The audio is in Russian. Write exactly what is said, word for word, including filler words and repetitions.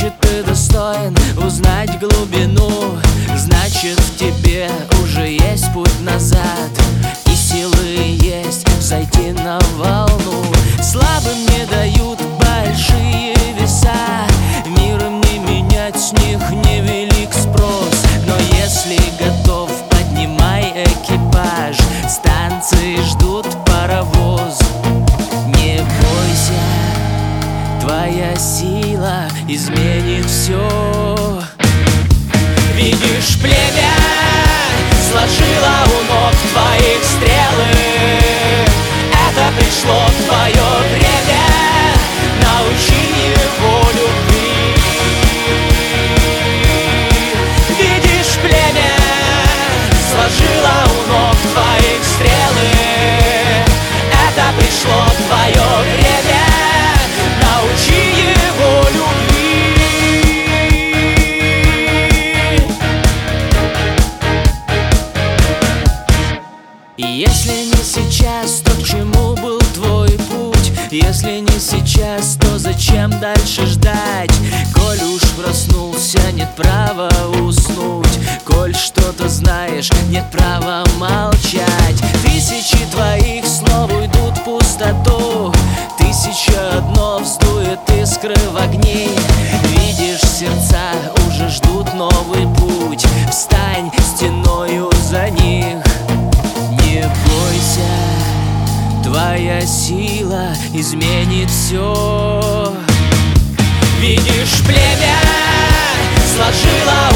Значит, ты достоин узнать глубину, значит, в тебе уже есть путь назад, и силы есть зайти на волну. Слабым не дают большие веса, миром не менять, с них невелик спрос. Но если готов, поднимай экипаж, станции ждут паровоз. Не бойся, твоя сила изменит все. Видишь, племя сложило у ног твоих стрелы. Это пришло твое время, научи его любви. Видишь, племя сложило у ног твоих стрелы. Это пришло твое время, научи его любви. И если не сейчас, то к чему был твой путь? Если не сейчас, то зачем дальше ждать? Коль уж проснулся, нет права уснуть. Коль что-то знаешь, нет права молчать. Тысячи твоих слов уйдут в пустоту, тысяча одно вздует искры в огне. Видишь, сердца уже ждут новый путь, встань стеною за них. Не бойся, твоя сила изменит все. Видишь, племя сложило